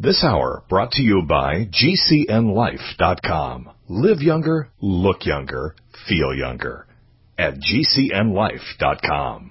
This hour brought to you by GCNLife.com. Live younger, look younger, feel younger. At GCNLife.com.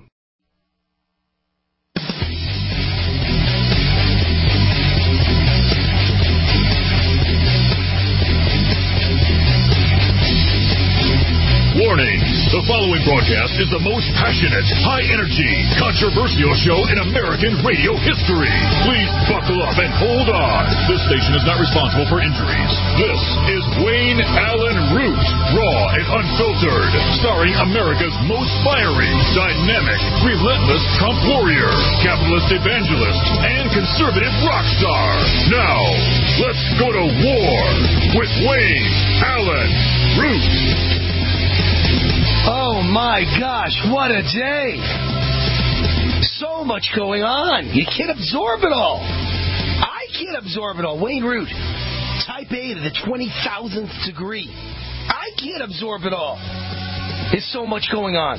Warning, the following broadcast is the most passionate, high-energy, controversial show in American radio history. Please buckle up and hold on. This station is not responsible for injuries. This is Wayne Allen Root, raw and unfiltered, starring America's most fiery, dynamic, relentless Trump warrior, capitalist evangelist, and conservative rock star. Now, let's go to war with Wayne Allen Root. Oh my gosh, what a day! So much going on. You can't absorb it all. I can't absorb it all. Wayne Root, type A to the 20,000th degree. I can't absorb it all. There's so much going on.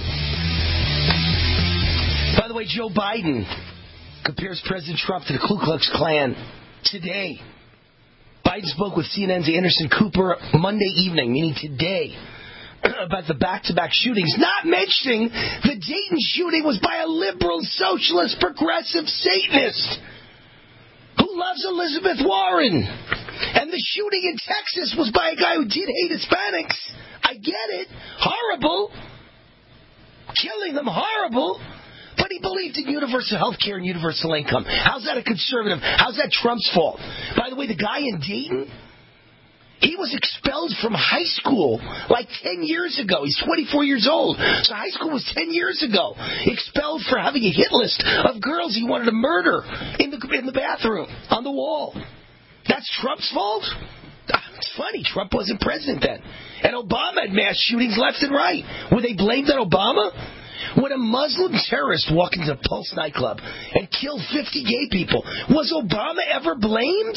By the way, Joe Biden compares President Trump to the Ku Klux Klan today. Biden spoke with CNN's Anderson Cooper Monday evening, meaning today, about the back-to-back shootings, not mentioning the Dayton shooting was by a liberal, socialist, progressive Satanist who loves Elizabeth Warren. And the shooting in Texas was by a guy who did hate Hispanics. I get it. Horrible. Killing them, horrible. But he believed in universal health care and universal income. How's that a conservative? How's that Trump's fault? By the way, the guy in Dayton, he was expelled from high school like 10 years ago. He's 24 years old. So high school was 10 years ago. Expelled for having a hit list of girls he wanted to murder in the bathroom, on the wall. That's Trump's fault? It's funny. Trump wasn't president then. And Obama had mass shootings left and right. Were they blamed on Obama? When a Muslim terrorist walked into a Pulse nightclub and killed 50 gay people, was Obama ever blamed?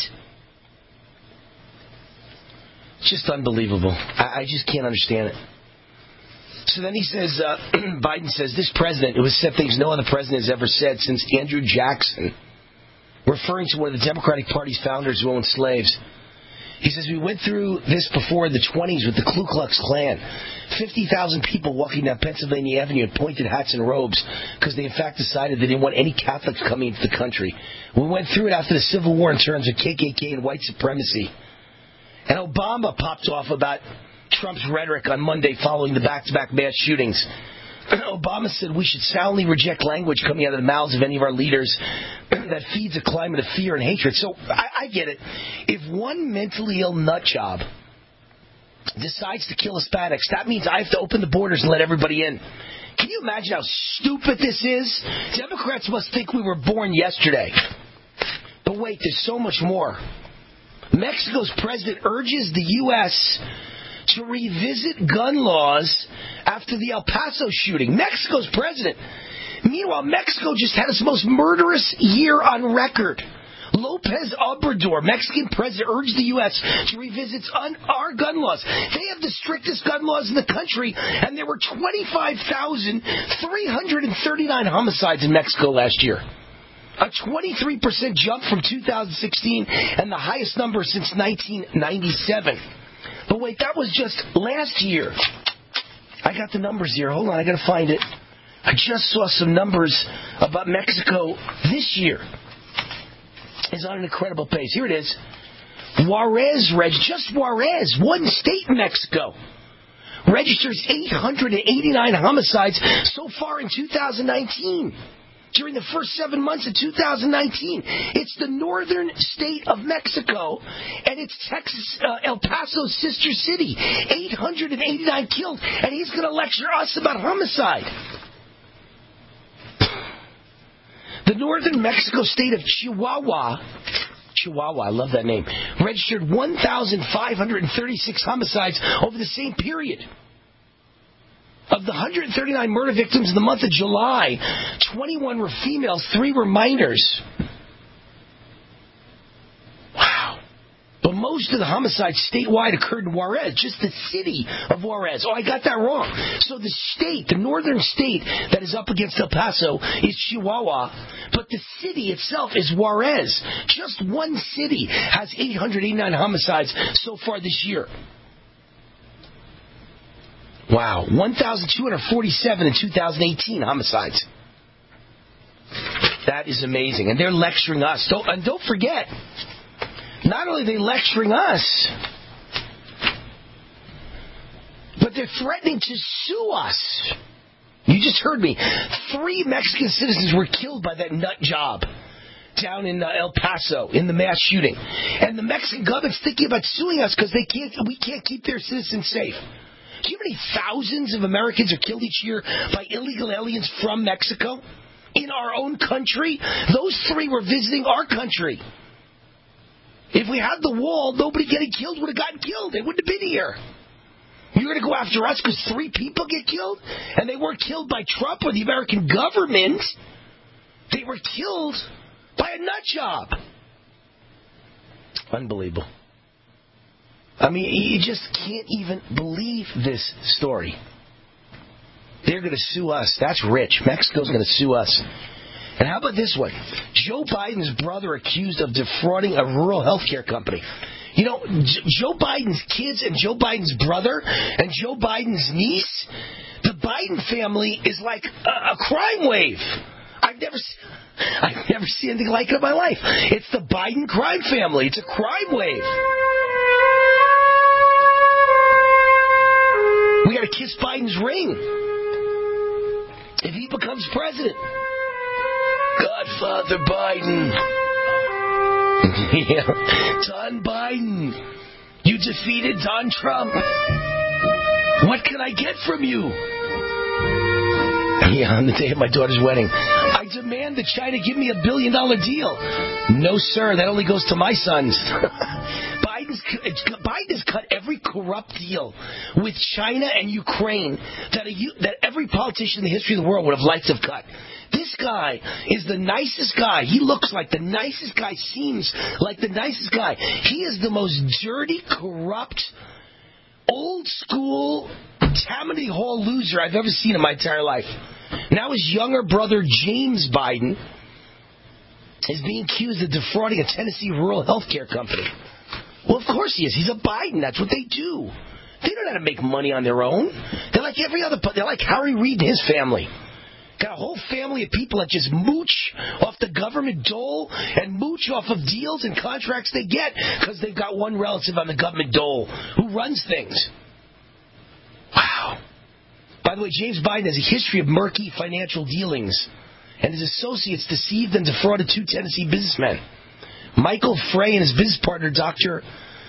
It's just unbelievable. I just can't understand it. So then he says, Biden says, this president, who has said things no other president has ever said since Andrew Jackson, referring to one of the Democratic Party's founders who owned slaves. He says, we went through this before in the 1920s with the Ku Klux Klan. 50,000 people walking down Pennsylvania Avenue in pointed hats and robes because they, in fact, decided they didn't want any Catholics coming into the country. We went through it after the Civil War in terms of KKK and white supremacy. And Obama popped off about Trump's rhetoric on Monday following the back-to-back mass shootings. Obama said we should soundly reject language coming out of the mouths of any of our leaders that feeds a climate of fear and hatred. So I get it. If one mentally ill nutjob decides to kill Hispanics, that means I have to open the borders and let everybody in. Can you imagine how stupid this is? Democrats must think we were born yesterday. But wait, there's so much more. Mexico's president urges the U.S. to revisit gun laws after the El Paso shooting. Mexico's president. Meanwhile, Mexico just had its most murderous year on record. Lopez Obrador, Mexican president, urged the U.S. to revisit our gun laws. They have the strictest gun laws in the country, and there were 25,339 homicides in Mexico last year. A 23% jump from 2016 and the highest number since 1997. But wait, that was just last year. I got the numbers here. Hold on, I got to find it. I just saw some numbers about Mexico this year. It's on an incredible pace. Here it is. Juarez, just Juarez, one state in Mexico, registers 889 homicides so far in 2019. During the first 7 months of 2019. It's the northern state of Mexico, and it's Texas, El Paso's sister city. 889 killed, and he's going to lecture us about homicide. The northern Mexico state of Chihuahua, I love that name, registered 1,536 homicides over the same period. Of the 139 murder victims in the month of July, 21 were females, 3 were minors. Wow. But most of the homicides statewide occurred in Juarez, just the city of Juarez. Oh, I got that wrong. So the state, the northern state that is up against El Paso is Chihuahua, but the city itself is Juarez. Just one city has 889 homicides so far this year. Wow, 1,247 in 2018 homicides. That is amazing. And they're lecturing us. Don't forget, not only are they lecturing us, but they're threatening to sue us. You just heard me. 3 Mexican citizens were killed by that nut job down in El Paso in the mass shooting. And the Mexican government's thinking about suing us because we can't keep their citizens safe. Do you know how many thousands of Americans are killed each year by illegal aliens from Mexico? In our own country? Those 3 were visiting our country. If we had the wall, nobody getting killed would have gotten killed. They wouldn't have been here. You're going to go after us because 3 people get killed? And they weren't killed by Trump or the American government. They were killed by a nut job. Unbelievable. I mean, you just can't even believe this story. They're going to sue us. That's rich. Mexico's going to sue us. And how about this one? Joe Biden's brother accused of defrauding a rural health care company. You know, Joe Biden's kids and Joe Biden's brother and Joe Biden's niece, the Biden family is like a crime wave. I've never seen anything like it in my life. It's the Biden crime family. It's a crime wave. We got to kiss Biden's ring if he becomes president. Godfather Biden. Yeah. Don Biden. You defeated Don Trump. What can I get from you? Yeah, on the day of my daughter's wedding. I demand that China give me $1 billion deal. No, sir. That only goes to my sons. Biden has cut every corrupt deal with China and Ukraine that every politician in the history of the world would have liked to have cut. This guy is the nicest guy. He looks like the nicest guy, seems like the nicest guy. He is the most dirty, corrupt, old school, Tammany Hall loser I've ever seen in my entire life. Now his younger brother, James Biden, is being accused of defrauding a Tennessee rural health care company. Well, of course he is. He's a Biden. That's what they do. They don't know how to make money on their own. They're like every other. They're like Harry Reid and his family. Got a whole family of people that just mooch off the government dole and mooch off of deals and contracts they get because they've got one relative on the government dole who runs things. Wow. By the way, James Biden has a history of murky financial dealings, and his associates deceived and defrauded 2 Tennessee businessmen. Michael Frey and his business partner, Dr.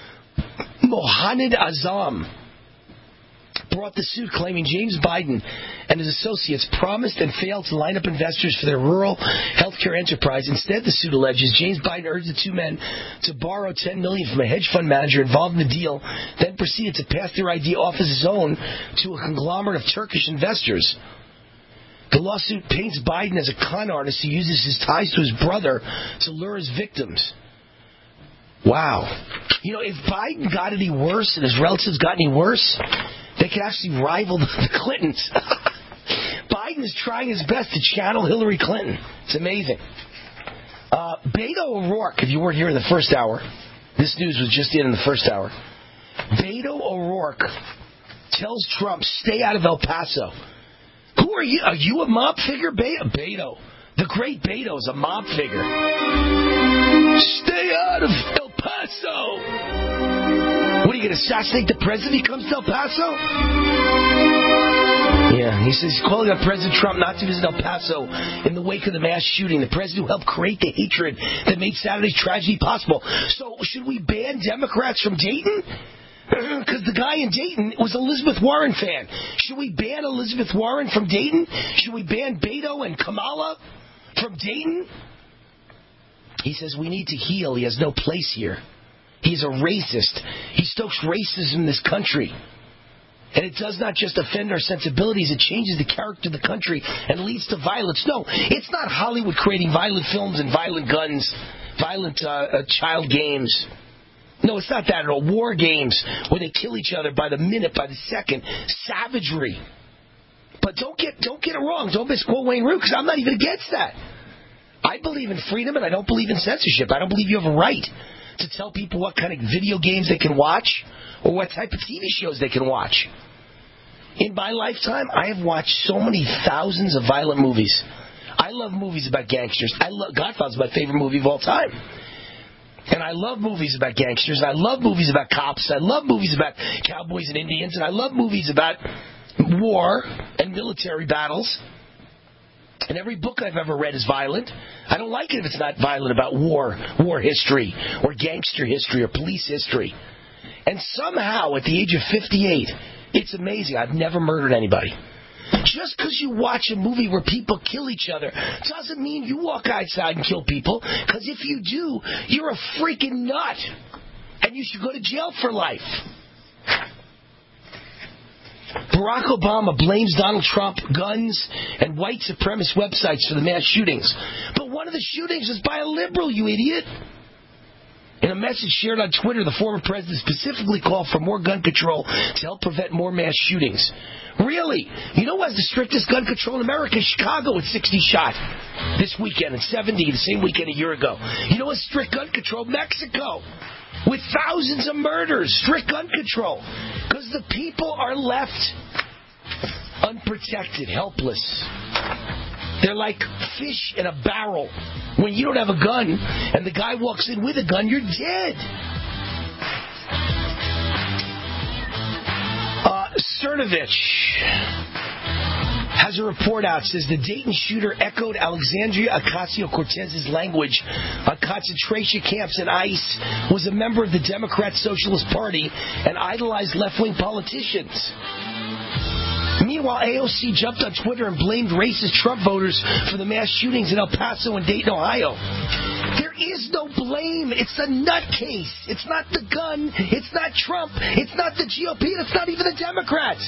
Mohanad Azam, brought the suit claiming James Biden and his associates promised and failed to line up investors for their rural healthcare enterprise. Instead, the suit alleges James Biden urged the 2 men to borrow $10 million from a hedge fund manager involved in the deal, then proceeded to pass their idea off as his own to a conglomerate of Turkish investors. The lawsuit paints Biden as a con artist who uses his ties to his brother to lure his victims. Wow. You know, if Biden got any worse and his relatives got any worse, they could actually rival the Clintons. Biden is trying his best to channel Hillary Clinton. It's amazing. Beto O'Rourke, if you weren't here in the first hour, this news was just in the first hour. Beto O'Rourke tells Trump, stay out of El Paso. Who are you? Are you a mob figure? Beto. The great Beto is a mob figure. Stay out of El Paso. What, are you going to assassinate the president if he comes to El Paso? Yeah, he says he's calling on President Trump not to visit El Paso in the wake of the mass shooting. The president who helped create the hatred that made Saturday's tragedy possible. So should we ban Democrats from Dayton? Because the guy in Dayton was an Elizabeth Warren fan. Should we ban Elizabeth Warren from Dayton? Should we ban Beto and Kamala from Dayton? He says we need to heal. He has no place here. He's a racist. He stokes racism in this country. And it does not just offend our sensibilities, it changes the character of the country and leads to violence. No, it's not Hollywood creating violent films and violent guns, violent child games. No, it's not that at all. War games where they kill each other by the minute, by the second. Savagery. But don't get it wrong. Don't misquote Wayne Root, because I'm not even against that. I believe in freedom, and I don't believe in censorship. I don't believe you have a right to tell people what kind of video games they can watch or what type of TV shows they can watch. In my lifetime, I have watched so many thousands of violent movies. I love movies about gangsters. Godfather's my favorite movie of all time. And I love movies about gangsters. I love movies about cops. I love movies about cowboys and Indians. And I love movies about war and military battles. And every book I've ever read is violent. I don't like it if it's not violent about war history, or gangster history, or police history. And somehow, at the age of 58, it's amazing. I've never murdered anybody. Just because you watch a movie where people kill each other doesn't mean you walk outside and kill people. Because if you do, you're a freaking nut. And you should go to jail for life. Barack Obama blames Donald Trump, guns, and white supremacist websites for the mass shootings. But one of the shootings was by a liberal, you idiot. In a message shared on Twitter, the former president specifically called for more gun control to help prevent more mass shootings. Really? You know what has the strictest gun control in America? Chicago with 60 shot this weekend and 70 the same weekend a year ago. You know what's strict gun control? Mexico. With thousands of murders, strict gun control. Because the people are left unprotected, helpless. They're like fish in a barrel. When you don't have a gun and the guy walks in with a gun, you're dead. Cernovich has a report out, says the Dayton shooter echoed Alexandria Ocasio-Cortez's language on concentration camps and ICE, was a member of the Democrat Socialist Party, and idolized left-wing politicians. Meanwhile, AOC jumped on Twitter and blamed racist Trump voters for the mass shootings in El Paso and Dayton, Ohio. There is no blame. It's a nutcase. It's not the gun. It's not Trump. It's not the GOP. It's not even the Democrats.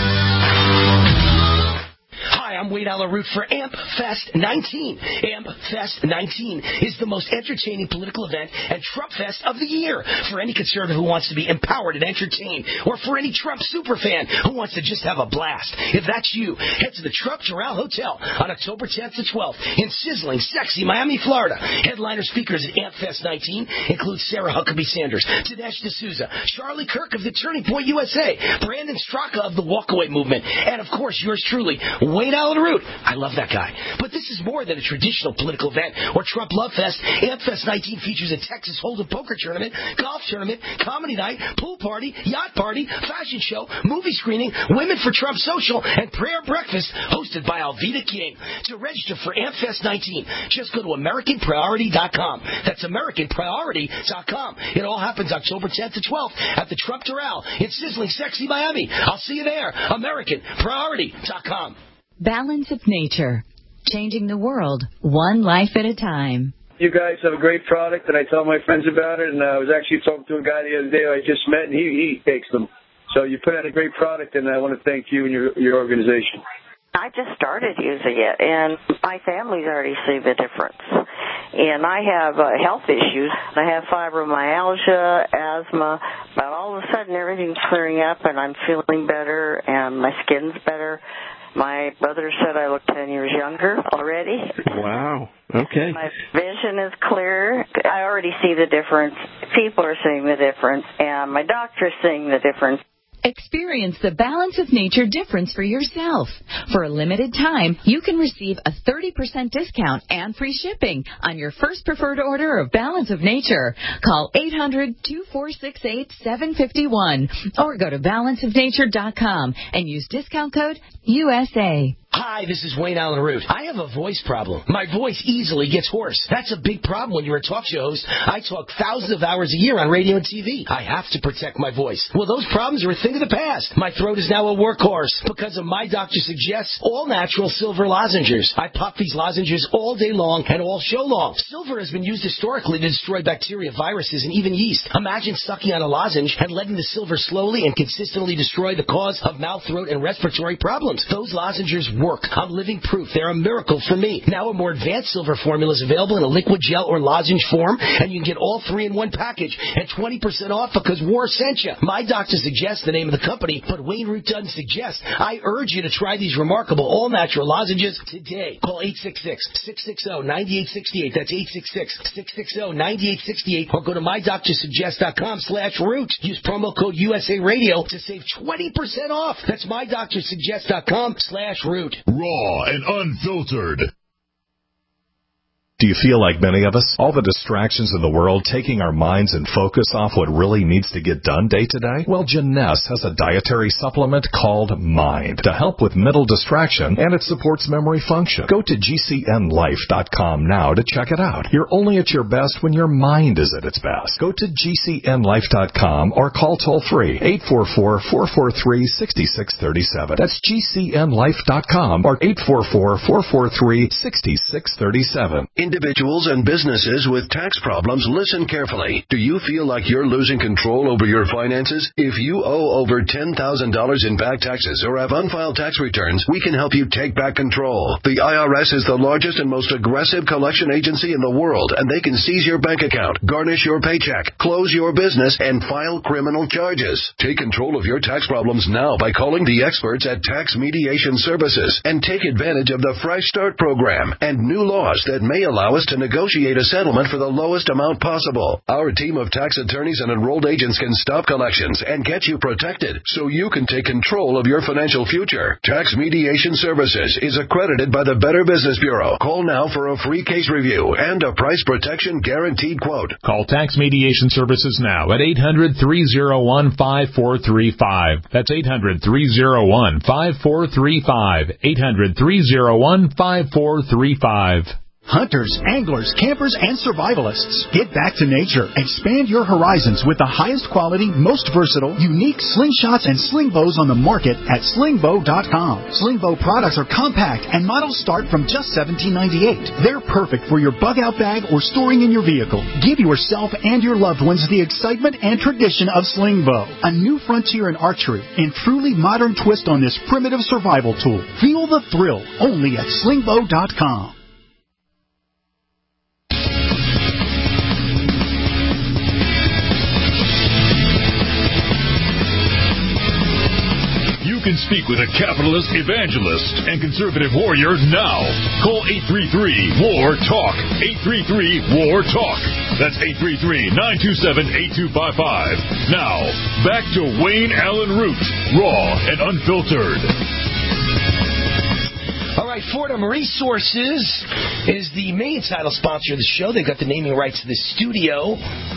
Hi, I'm Wade Allen Root for AMP Fest 19. AMP Fest 19 is the most entertaining political event and Trump Fest of the year for any conservative who wants to be empowered and entertained, or for any Trump superfan who wants to just have a blast. If that's you, head to the Trump Doral Hotel on October 10th to 12th in sizzling, sexy Miami, Florida. Headliner speakers at AMP Fest 19 include Sarah Huckabee Sanders, Dinesh D'Souza, Charlie Kirk of the Turning Point USA, Brandon Straka of the Walkaway Movement, and of course yours truly, Wayne Allen Root. I love that guy. But this is more than a traditional political event or Trump Love Fest. AMP Fest 19 features a Texas Hold'em poker tournament, golf tournament, comedy night, pool party, yacht party, fashion show, movie screening, Women for Trump Social, and prayer breakfast hosted by Alveda King. To register for AMP Fest 19, just go to AmericanPriority.com. That's AmericanPriority.com. It all happens October 10th to 12th at the Trump Doral in sizzling, sexy Miami. I'll see you there. AmericanPriority.com. Balance of Nature, changing the world one life at a time. You guys have a great product, and I tell my friends about it. And I was actually talking to a guy the other day I just met, and he takes them. So you put out a great product, and I want to thank you and your organization. I just started using it, and my family's already seen the difference. And I have health issues. I have fibromyalgia, asthma, but all of a sudden everything's clearing up, and I'm feeling better, and my skin's better. My brother said I look 10 years younger already. Wow. Okay. My vision is clear. I already see the difference. People are seeing the difference, and my doctor's seeing the difference. Experience the Balance of Nature difference for yourself. For a limited time, you can receive a 30% discount and free shipping on your first preferred order of Balance of Nature. Call 800-2468-751 or go to balanceofnature.com and use discount code USA. Hi, this is Wayne Allen Root. I have a voice problem. My voice easily gets hoarse. That's a big problem when you're a talk show host. I talk thousands of hours a year on radio and TV. I have to protect my voice. Well, those problems are a thing of the past. My throat is now a workhorse because of my doctor suggests all-natural silver lozenges. I pop these lozenges all day long and all show long. Silver has been used historically to destroy bacteria, viruses, and even yeast. Imagine sucking on a lozenge and letting the silver slowly and consistently destroy the cause of mouth, throat, and respiratory problems. Those lozenges work. I'm living proof. They're a miracle for me. Now a more advanced silver formula is available in a liquid gel or lozenge form, and you can get all three in one package at 20% off because War sent you. My doctor suggests the name of the company, but Wayne Root doesn't suggest. I urge you to try these remarkable all-natural lozenges today. Call 866-660-9868. That's 866-660-9868. Or go to mydoctorsuggest.com/root. Use promo code USA Radio to save 20% off. That's mydoctorsuggest.com/root. Raw and unfiltered. Do you feel like many of us? All the distractions in the world taking our minds and focus off what really needs to get done day to day? Well, Janess has a dietary supplement called Mind to help with mental distraction, and it supports memory function. Go to GCNLife.com now to check it out. You're only at your best when your mind is at its best. Go to GCNLife.com or call toll-free 844-443-6637. That's GCNLife.com or 844-443-6637. Individuals and businesses with tax problems, listen carefully. Do you feel like you're losing control over your finances? If you owe over $10,000 in back taxes or have unfiled tax returns, we can help you take back control. The IRS is the largest and most aggressive collection agency in the world, and they can seize your bank account, garnish your paycheck, close your business, and file criminal charges. Take control of your tax problems now by calling the experts at Tax Mediation Services and take advantage of the Fresh Start program and new laws that may allow us to negotiate a settlement for the lowest amount possible. Our team of tax attorneys and enrolled agents can stop collections and get you protected so you can take control of your financial future. Tax Mediation Services is accredited by the Better Business Bureau. Call now for a free case review and a price protection guaranteed quote. Call Tax Mediation Services now at 800-301-5435. That's 800-301-5435. 800-301-5435. Hunters, anglers, campers, and survivalists. Get back to nature. Expand your horizons with the highest quality, most versatile, unique slingshots and sling bows on the market at slingbow.com. Slingbow products are compact and models start from just $17.98. They're perfect for your bug-out bag or storing in your vehicle. Give yourself and your loved ones the excitement and tradition of Slingbow, a new frontier in archery and truly modern twist on this primitive survival tool. Feel the thrill only at slingbow.com. You can speak with a capitalist evangelist and conservative warrior now. Call 833-WAR-TALK. 833-WAR-TALK. That's 833-927-8255. Now, back to Wayne Allen Root, raw and unfiltered. All right, Fordham Resources is the main title sponsor of the show. They've got the naming rights to the studio.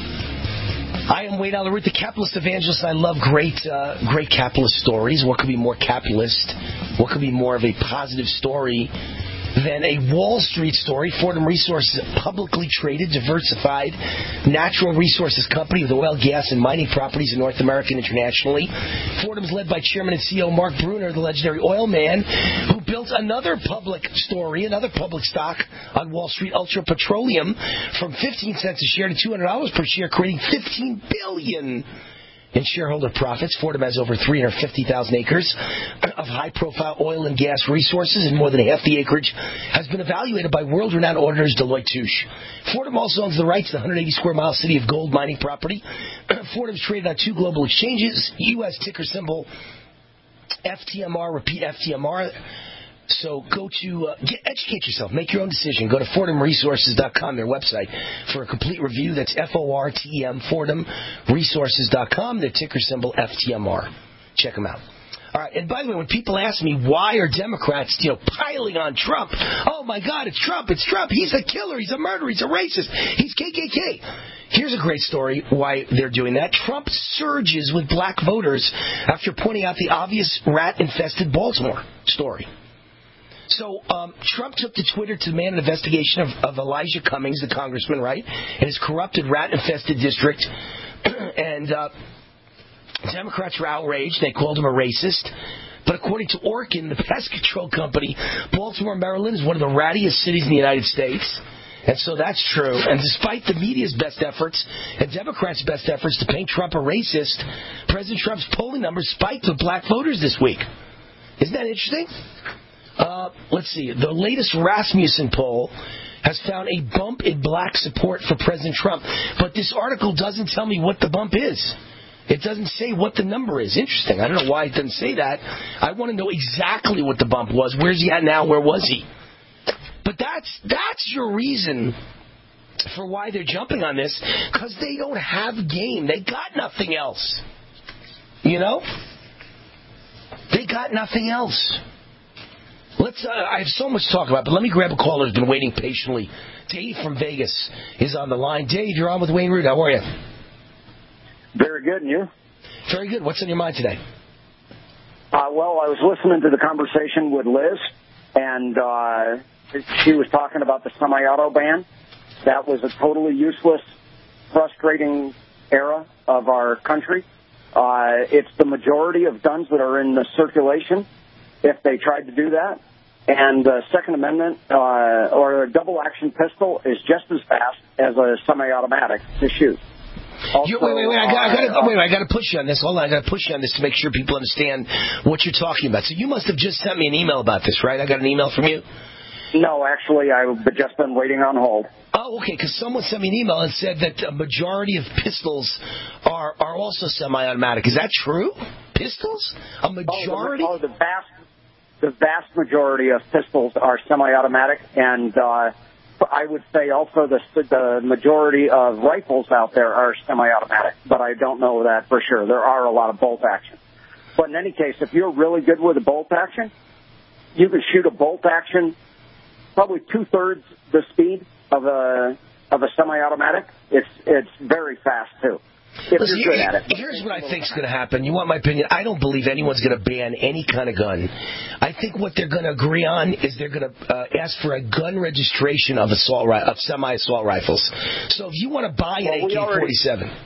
I am Wayne Allen Root, the capitalist evangelist. I love great capitalist stories. What could be more capitalist? What could be more of a positive story than a Wall Street story? Fordham Resources, a publicly traded, diversified natural resources company with oil, gas, and mining properties in North America and internationally. Fordham's led by Chairman and CEO Mark Bruner, the legendary oil man, who built another public story, another public stock on Wall Street, Ultra Petroleum, from 15 cents a share to $200 per share, creating $15 billion in shareholder profits. Fordham has over 350,000 acres of high-profile oil and gas resources, and more than half the acreage has been evaluated by world-renowned auditors Deloitte Touche. Fordham also owns the rights to the 180-square-mile city of gold mining property. Fordham's traded on 2 global exchanges, U.S. ticker symbol FTMR, repeat FTMR. So go to, educate yourself, make your own decision. Go to FordhamResources.com, their website, for a complete review. That's FORTM, FordhamResources.com, their ticker symbol FTMR. Check them out. All right, and by the way, when people ask me why are Democrats, piling on Trump, oh my God, it's Trump, he's a killer, he's a murderer, he's a racist, he's KKK. Here's a great story why they're doing that. Trump surges with black voters after pointing out the obvious rat-infested Baltimore story. So Trump took to Twitter to demand an investigation of Elijah Cummings, the congressman, right, in his corrupted, rat-infested district. And Democrats were outraged. They called him a racist. But according to Orkin, the pest control company, Baltimore, Maryland, is one of the rattiest cities in the United States. And so that's true. And despite the media's best efforts and Democrats' best efforts to paint Trump a racist, President Trump's polling numbers spiked with black voters this week. Isn't that interesting? Let's see. The latest Rasmussen poll has found a bump in black support for President Trump. But this article doesn't tell me what the bump is. It doesn't say what the number is. Interesting. I don't know why it doesn't say that. I want to know exactly what the bump was. Where's he at now? Where was he? But that's your reason for why they're jumping on this, because they don't have game. They got nothing else. You know? They got nothing else. I have so much to talk about, but let me grab a caller who's been waiting patiently. Dave from Vegas is on the line. Dave, you're on with Wayne Root. How are you? Very good, and you? Very good. What's on your mind today? Well, I was listening to the conversation with Liz, and she was talking about the semi-auto ban. That was a totally useless, frustrating era of our country. It's the majority of guns that are in the circulation, if they tried to do that. And the Second Amendment or a double-action pistol is just as fast as a semi-automatic to shoot. Also, wait! I got to push you on this. Hold on, I got to push you on this to make sure people understand what you're talking about. So you must have just sent me an email about this, right? I got an email from you. No, actually, I've just been waiting on hold. Oh, okay, because someone sent me an email and said that a majority of pistols are also semi-automatic. Is that true? Pistols? A majority? The vast majority of pistols are semi-automatic, and I would say also the majority of rifles out there are semi-automatic, but I don't know that for sure. There are a lot of bolt action. But in any case, if you're really good with a bolt action, you can shoot a bolt action probably 2/3 the speed of a semi-automatic. It's very fast too. Listen, here's what I think is going to happen. You want my opinion? I don't believe anyone's going to ban any kind of gun. I think what they're going to agree on is they're going to ask for a gun registration of semi-assault rifles. So if you want to buy an AK-47...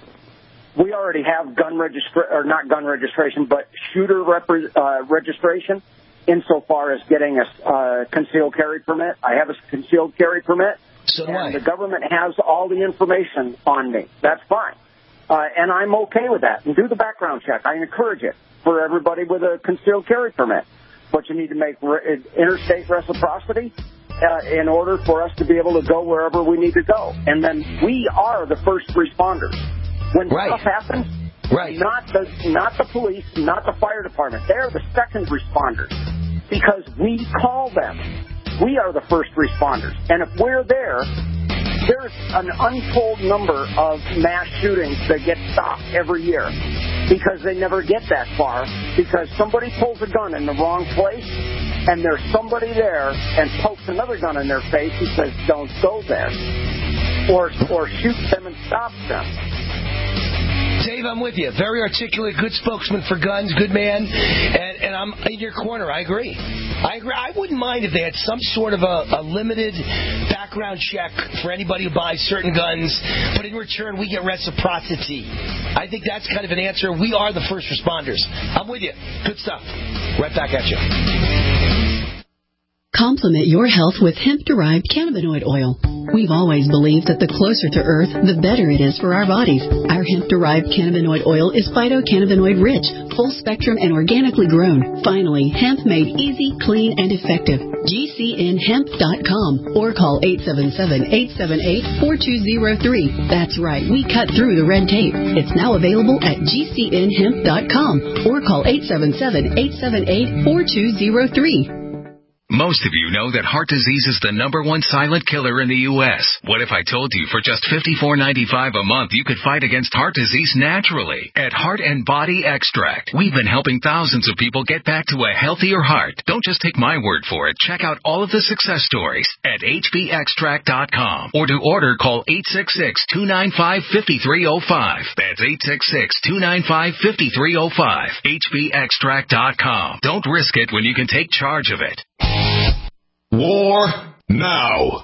We already have not gun registration, but shooter registration insofar as getting a concealed carry permit. I have a concealed carry permit. So do I. The government has all the information on me. That's fine. And I'm okay with that. And do the background check. I encourage it for everybody with a concealed carry permit. But you need to make interstate reciprocity in order for us to be able to go wherever we need to go. And then we are the first responders. When stuff happens, not the police, not the fire department. They're the second responders because we call them. We are the first responders. And if we're there, there's an untold number of mass shootings that get stopped every year because they never get that far because somebody pulls a gun in the wrong place and there's somebody there and pokes another gun in their face and says, don't go there, or shoots them and stops them. Dave, I'm with you. Very articulate, good spokesman for guns, good man, and I'm in your corner. I agree. I wouldn't mind if they had some sort of a limited background check for anybody who buys certain guns, but in return we get reciprocity. I think that's kind of an answer. We are the first responders. I'm with you. Good stuff. Right back at you. Complement your health with hemp-derived cannabinoid oil. We've always believed that the closer to Earth, the better it is for our bodies. Our hemp-derived cannabinoid oil is phytocannabinoid-rich, full-spectrum, and organically grown. Finally, hemp made easy, clean, and effective. GCNhemp.com or call 877-878-4203. That's right, we cut through the red tape. It's now available at GCNhemp.com or call 877-878-4203. Most of you know that heart disease is the #1 silent killer in the U.S. What if I told you for just $54.95 a month you could fight against heart disease naturally? At Heart and Body Extract, we've been helping thousands of people get back to a healthier heart. Don't just take my word for it. Check out all of the success stories at hbextract.com. Or to order, call 866-295-5305. That's 866-295-5305. hbextract.com. Don't risk it when you can take charge of it. War now.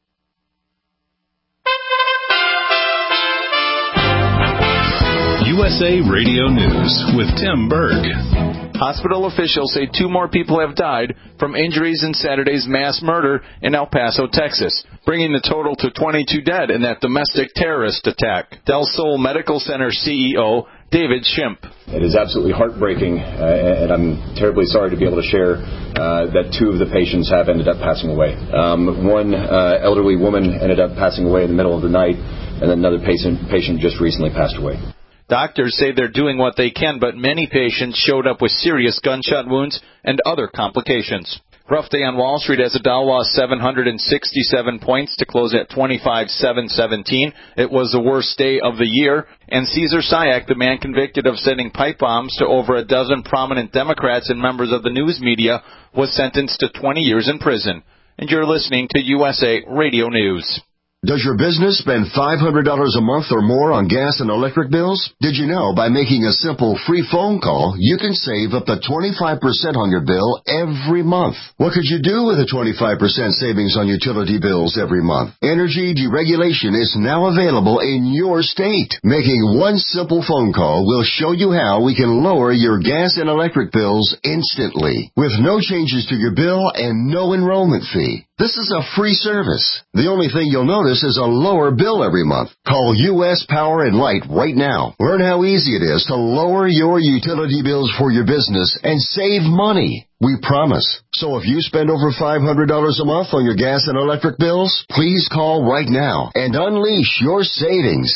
USA Radio News with Tim Berg. Hospital officials say 2 more people have died from injuries in Saturday's mass murder in El Paso, Texas, bringing the total to 22 dead in that domestic terrorist attack. Del Sol Medical Center CEO David Shimp. It is absolutely heartbreaking, and I'm terribly sorry to be able to share that 2 of the patients have ended up passing away. One elderly woman ended up passing away in the middle of the night, and then another patient just recently passed away. Doctors say they're doing what they can, but many patients showed up with serious gunshot wounds and other complications. Rough day on Wall Street as the Dow lost 767 points to close at 25,717. It was the worst day of the year. And Cesar Sayak, the man convicted of sending pipe bombs to over a dozen prominent Democrats and members of the news media, was sentenced to 20 years in prison. And you're listening to USA Radio News. Does your business spend $500 a month or more on gas and electric bills? Did you know by making a simple free phone call, you can save up to 25% on your bill every month? What could you do with a 25% savings on utility bills every month? Energy deregulation is now available in your state. Making one simple phone call will show you how we can lower your gas and electric bills instantly, with no changes to your bill and no enrollment fee. This is a free service. The only thing you'll notice is a lower bill every month. Call U.S. Power and Light right now. Learn how easy it is to lower your utility bills for your business and save money. We promise. So if you spend over $500 a month on your gas and electric bills, please call right now and unleash your savings.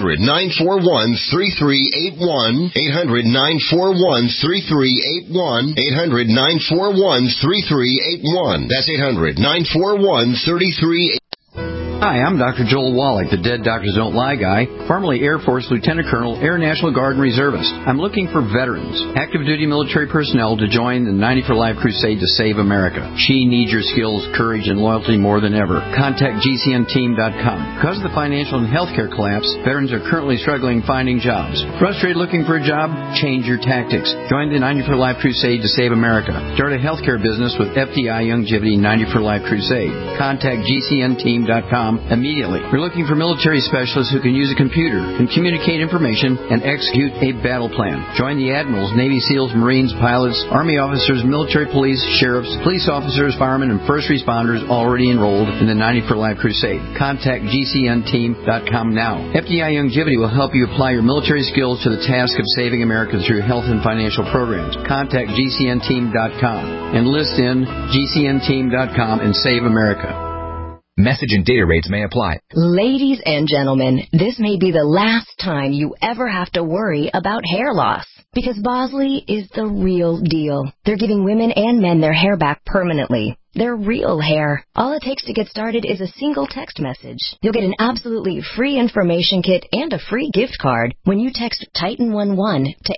800-941-3381. 800-941-3381. 800-941-3381. That's 800-941-3381. Hi, I'm Dr. Joel Wallach, the Dead Doctors Don't Lie guy, formerly Air Force Lieutenant Colonel, Air National Guard and Reservist. I'm looking for veterans, active duty military personnel to join the 90 for Life crusade to save America. She needs your skills, courage, and loyalty more than ever. Contact GCNteam.com. Because of the financial and healthcare collapse, veterans are currently struggling finding jobs. Frustrated looking for a job? Change your tactics. Join the 90 for Life crusade to save America. Start a healthcare business with FDI Youngevity 90 for Life crusade. Contact GCNteam.com immediately. We're looking for military specialists who can use a computer, can communicate information, and execute a battle plan. Join the admirals, Navy SEALs, Marines, pilots, Army officers, military police, sheriffs, police officers, firemen, and first responders already enrolled in the 90 for Life crusade. Contact GCNteam.com now. FDI Youngevity will help you apply your military skills to the task of saving America through health and financial programs. Contact GCNteam.com. Enlist in GCNteam.com and save America. Message and data rates may apply. Ladies and gentlemen, this may be the last time you ever have to worry about hair loss, because Bosley is the real deal. They're giving women and men their hair back permanently. Their real hair. All it takes to get started is a single text message. You'll get an absolutely free information kit and a free gift card when you text Titan11 to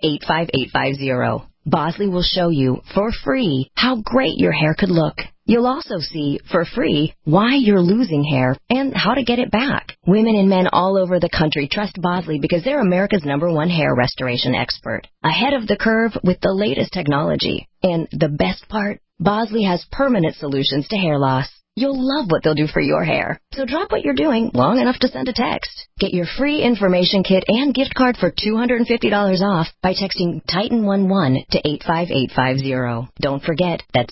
85850. Bosley will show you, for free, how great your hair could look. You'll also see, for free, why you're losing hair and how to get it back. Women and men all over the country trust Bosley because they're America's #1 hair restoration expert. Ahead of the curve with the latest technology. And the best part, Bosley has permanent solutions to hair loss. You'll love what they'll do for your hair. So drop what you're doing long enough to send a text. Get your free information kit and gift card for $250 off by texting Titan11 to 85850. Don't forget, that's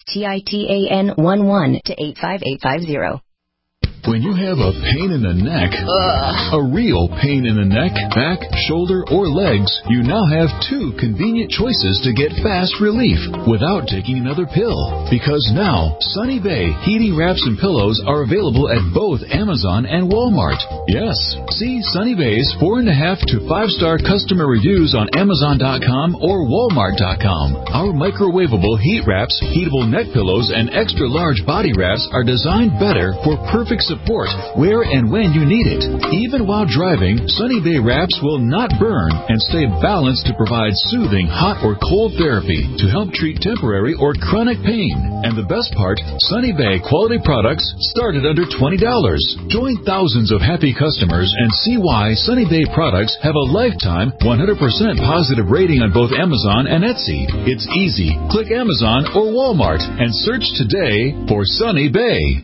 TITAN11 to 85850. When you have a pain in the neck, a real pain in the neck, back, shoulder, or legs, you now have 2 convenient choices to get fast relief without taking another pill. Because now, Sunny Bay heating wraps and pillows are available at both Amazon and Walmart. Yes, see Sunny Bay's 4.5 to 5-star customer reviews on Amazon.com or Walmart.com. Our microwavable heat wraps, heatable neck pillows, and extra large body wraps are designed better for perfect support where and when you need it. Even while driving, Sunny Bay wraps will not burn and stay balanced to provide soothing hot or cold therapy to help treat temporary or chronic pain. And the best part, Sunny Bay quality products start at under $20. Join thousands of happy customers and see why Sunny Bay products have a lifetime 100% positive rating on both Amazon and Etsy. It's easy. Click Amazon or Walmart and search today for Sunny Bay.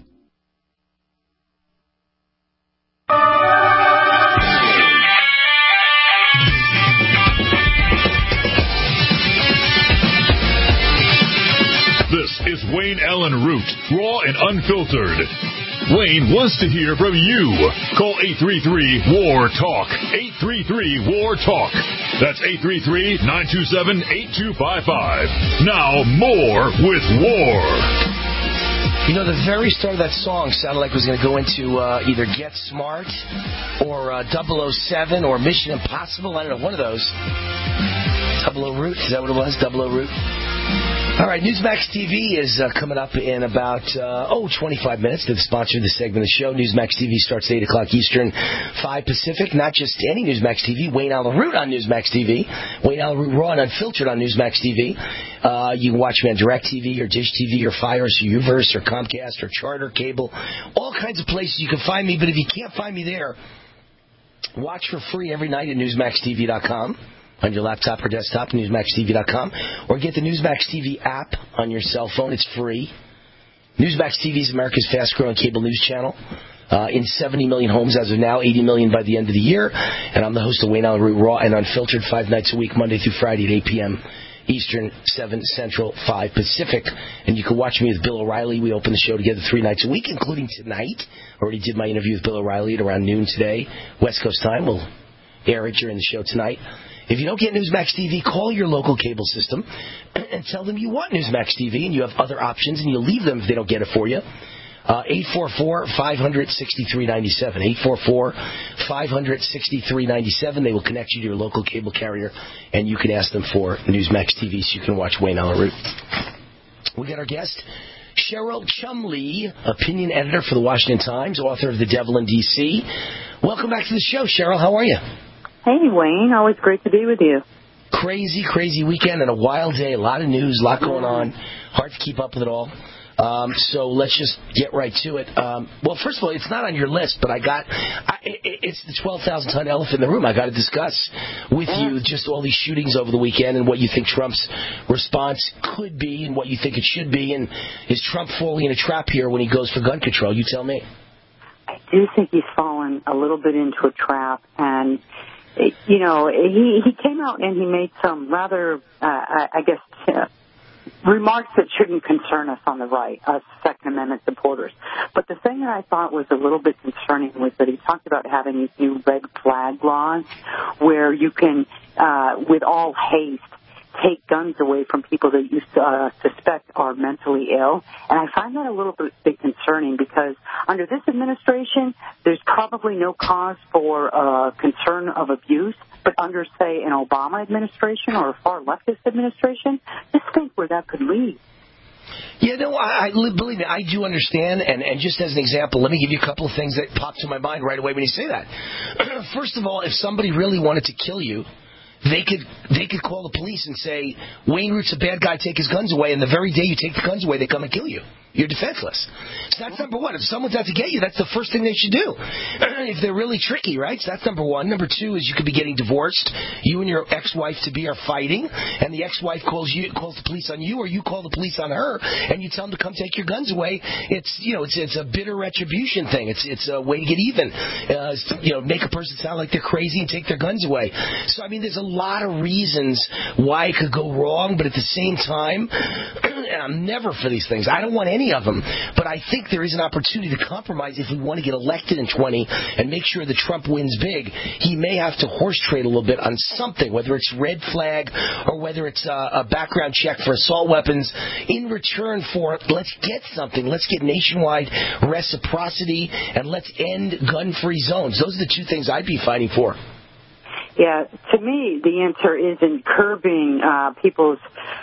This is Wayne Allen Root, raw and unfiltered. Wayne wants to hear from you. Call 833-WAR-TALK. 833-WAR-TALK. That's 833-927-8255. Now, more with War. You know, the very start of that song sounded like it was going to go into either Get Smart or 007 or Mission Impossible. I don't know, one of those. 00 Route, is that what it was? 00 Route? All right, Newsmax TV is coming up in about, 25 minutes. They've sponsored this segment of the show. Newsmax TV starts at 8 o'clock Eastern, 5 Pacific. Not just any Newsmax TV, Wayne Allen Root on Newsmax TV. Wayne Allen Root Raw and Unfiltered on Newsmax TV. You can watch me on DirecTV or Dish TV or Fios or Uverse or Comcast or Charter Cable. All kinds of places you can find me, but if you can't find me there, watch for free every night at NewsmaxTV.com. On your laptop or desktop, NewsmaxTV.com, or get the Newsmax TV app on your cell phone. It's free. Newsmax TV is America's fast-growing cable news channel. In 70 million homes as of now, 80 million by the end of the year. And I'm the host of Wayne Allen Root Raw and Unfiltered 5 nights a week, Monday through Friday at 8 p.m. Eastern, 7 Central, 5 Pacific. And you can watch me with Bill O'Reilly. We open the show together 3 nights a week, including tonight. Already did my interview with Bill O'Reilly at around noon today, West Coast time. We'll air it during the show tonight. If you don't get Newsmax TV, call your local cable system and tell them you want Newsmax TV and you have other options, and you'll leave them if they don't get it for you. 844-500-6397. 844-500-6397. They will connect you to your local cable carrier, and you can ask them for Newsmax TV so you can watch Wayne Allen Root. We got our guest, Cheryl Chumley, opinion editor for the Washington Times, author of The Devil in D.C. Welcome back to the show, Cheryl. How are you? Hey, Wayne. Always great to be with you. Crazy, crazy weekend and a wild day. A lot of news, a lot going on. Hard to keep up with it all. So let's just get right to it. Well, first of all, it's not on your list, but it's the 12,000-ton elephant in the room. I got to discuss with you just all these shootings over the weekend and what you think Trump's response could be and what you think it should be. And is Trump falling in a trap here when he goes for gun control? You tell me. I do think he's fallen a little bit into a trap, and you know, he came out and he made some rather, remarks that shouldn't concern us on the right, us Second Amendment supporters. But the thing that I thought was a little bit concerning was that he talked about having these new red flag laws where you can, with all haste, take guns away from people that you suspect are mentally ill. And I find that a little bit concerning because under this administration, there's probably no cause for concern of abuse. But under, say, an Obama administration or a far leftist administration, just think where that could lead. Yeah, no, believe me, I do understand. And just as an example, let me give you a couple of things that pop to my mind right away when you say that. First of all, if somebody really wanted to kill you, they could call the police and say, Wayne Root's a bad guy, take his guns away, and the very day you take the guns away, they come and kill you. You're defenseless. So that's number one. If someone's out to get you, that's the first thing they should do. If they're really tricky, right? So that's number one. Number two is you could be getting divorced. You and your ex-wife to be are fighting, and the ex-wife calls the police on you, or you call the police on her, and you tell them to come take your guns away. It's a bitter retribution thing. It's a way to get even. Make a person sound like they're crazy and take their guns away. So I mean, there's a lot of reasons why it could go wrong, but at the same time, and I'm never for these things. I don't want any of them, but I think there is an opportunity to compromise if we want to get elected in 20 and make sure that Trump wins big. He may have to horse trade a little bit on something, whether it's red flag or whether it's a background check for assault weapons in return for let's get something. Let's get nationwide reciprocity and let's end gun-free zones. Those are the two things I'd be fighting for. Yeah, to me, the answer isn't curbing people's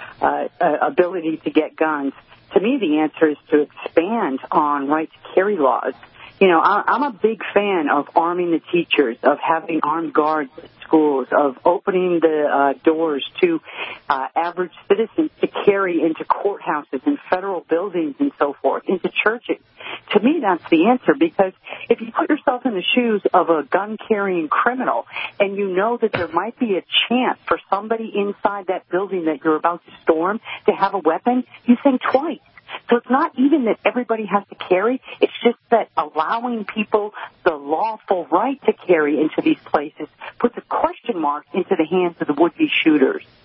ability to get guns. To me, the answer is to expand on right to carry laws. You know, I'm a big fan of arming the teachers, of having armed guards at schools, of opening the doors to average citizens to carry into courthouses and federal buildings and so forth, into churches. To me, that's the answer, because if you put yourself in the shoes of a gun-carrying criminal and you know that there might be a chance for somebody inside that building that you're about to storm to have a weapon, you think twice. So it's not even that everybody has to carry, it's just that allowing people the lawful right to carry into these places puts a question mark into the hands of the would-be shooters.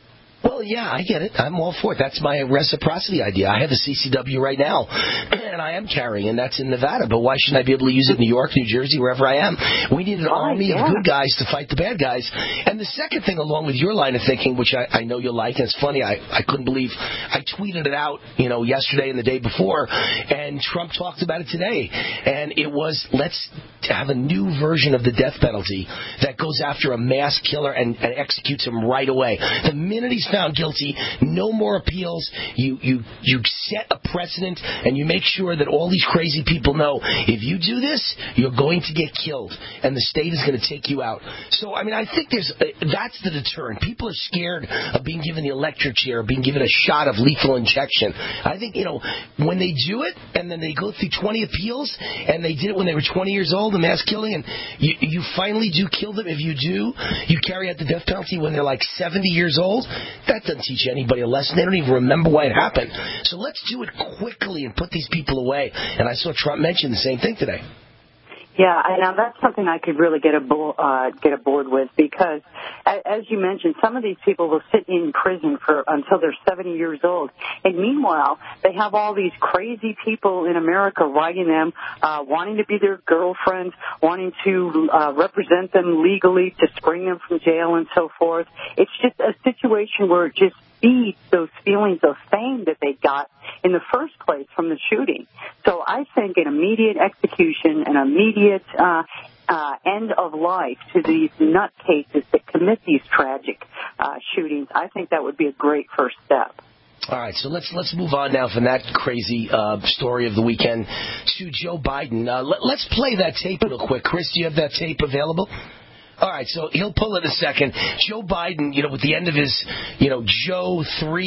Well, yeah, I get it. I'm all for it. That's my reciprocity idea. I have a CCW right now, and I am carrying, and that's in Nevada. But why shouldn't I be able to use it in New York, New Jersey, wherever I am? We need an army of good guys to fight the bad guys. And the second thing, along with your line of thinking, which I know you'll like, and it's funny, I couldn't believe, I tweeted it out, yesterday and the day before, and Trump talked about it today. And it was, let's have a new version of the death penalty that goes after a mass killer and executes him right away. The minute he's found guilty, no more appeals. You set a precedent, and you make sure that all these crazy people know, if you do this, you're going to get killed, and the state is going to take you out. So, I think that's the deterrent. People are scared of being given the electric chair, being given a shot of lethal injection. I think, when they do it, and then they go through 20 appeals, and they did it when they were 20 years old, the mass killing, and you finally do kill them. If you do, you carry out the death penalty when they're like 70 years old. That doesn't teach anybody a lesson. They don't even remember why it happened. So let's do it quickly and put these people away. And I saw Trump mention the same thing today. Yeah, now that's something I could really get aboard with, because, as you mentioned, some of these people will sit in prison until they're 70 years old, and meanwhile, they have all these crazy people in America writing them, wanting to be their girlfriends, wanting to represent them legally to spring them from jail and so forth. It's just a situation where it just feeds those feelings of fame that they got in the first place from the shooting. So I think an immediate execution, an immediate end of life to these nutcases that commit these tragic shootings, I think that would be a great first step. All right, so let's move on now from that crazy story of the weekend to Joe Biden. Let's play that tape real quick. Chris, do you have that tape available? All right, so he'll pull it in a second. Joe Biden, with the end of his, Joe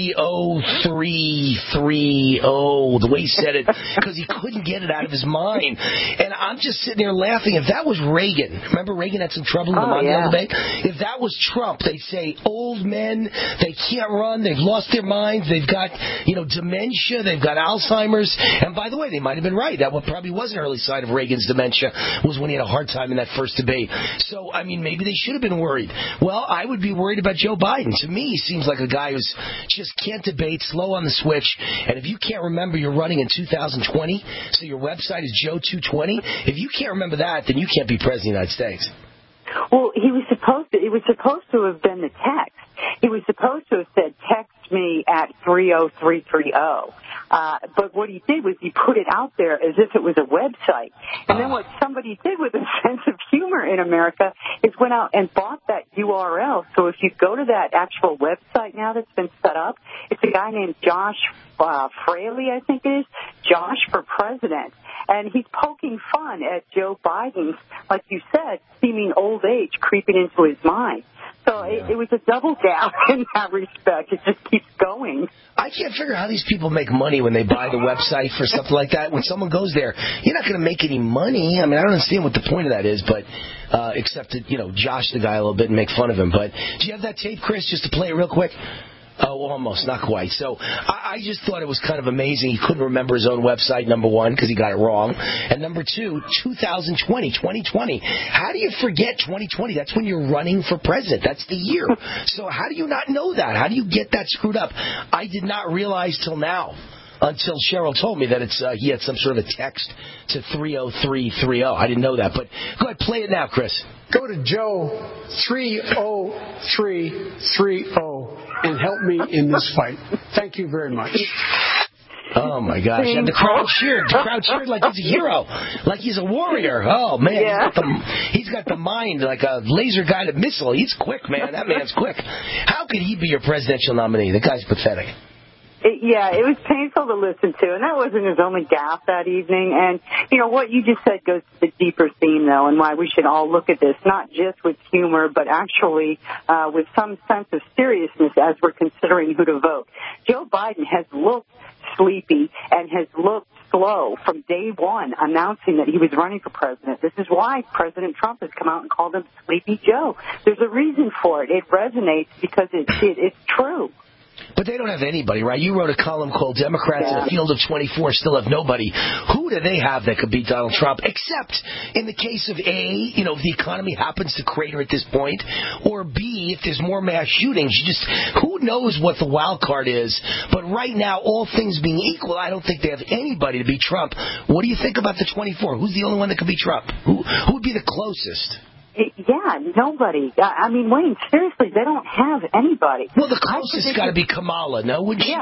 30330, the way he said it, because he couldn't get it out of his mind. And I'm just sitting there laughing. If that was Reagan, remember Reagan had some trouble in the Mondial debate? If that was Trump, they'd say old men, they can't run, they've lost their minds, they've got, dementia, they've got Alzheimer's. And by the way, they might have been right. That probably was an early sign of Reagan's dementia, was when he had a hard time in that first debate. So, maybe they should have been worried. Well, I would be worried about Joe Biden. To me, he seems like a guy who's just can't debate, slow on the switch. And if you can't remember you're running in 2020, so your website is Joe220, if you can't remember that, then you can't be president of the United States. Well, it was supposed to have been the text. He was supposed to have said, text me at 30330. But what he did was he put it out there as if it was a website. And then what somebody did with a sense of humor in America is went out and bought that URL. So if you go to that actual website now that's been set up, it's a guy named Josh Fraley, I think it is, Josh for President. And he's poking fun at Joe Biden's, like you said, seeming old age creeping into his mind. So it was a double down in that respect. It just keeps going. I can't figure out how these people make money when they buy the website for something like that. When someone goes there, you're not going to make any money. I don't understand what the point of that is, but except to, josh the guy a little bit and make fun of him. But do you have that tape, Chris, just to play it real quick? Oh, almost, not quite. So I just thought it was kind of amazing. He couldn't remember his own website, number one, because he got it wrong. And number two, 2020. How do you forget 2020? That's when you're running for president. That's the year. So how do you not know that? How do you get that screwed up? I did not realize till now, until Cheryl told me that he had some sort of a text to 30330. I didn't know that. But go ahead, play it now, Chris. Go to Joe 30330 and help me in this fight. Thank you very much. Oh, my gosh. And the crowd cheered. The crowd cheered like he's a hero, like he's a warrior. Oh, man. Yeah. He's got the mind like a laser-guided missile. He's quick, man. That man's quick. How could he be your presidential nominee? The guy's pathetic. It was painful to listen to, and that wasn't his only gaffe that evening. And, what you just said goes to the deeper theme, though, and why we should all look at this, not just with humor, but actually with some sense of seriousness as we're considering who to vote. Joe Biden has looked sleepy and has looked slow from day one, announcing that he was running for president. This is why President Trump has come out and called him Sleepy Joe. There's a reason for it. It resonates because it's true. But they don't have anybody, right? You wrote a column called Democrats in a Field of 24 Still Have Nobody. Who do they have that could beat Donald Trump? Except in the case of A, if the economy happens to crater at this point, or B, if there's more mass shootings. Who knows what the wild card is? But right now, all things being equal, I don't think they have anybody to beat Trump. What do you think about the 24? Who's the only one that could beat Trump? Who would be the closest? Yeah, nobody. I mean, Wayne, seriously, they don't have anybody. Well, the closest has got to be Kamala, no?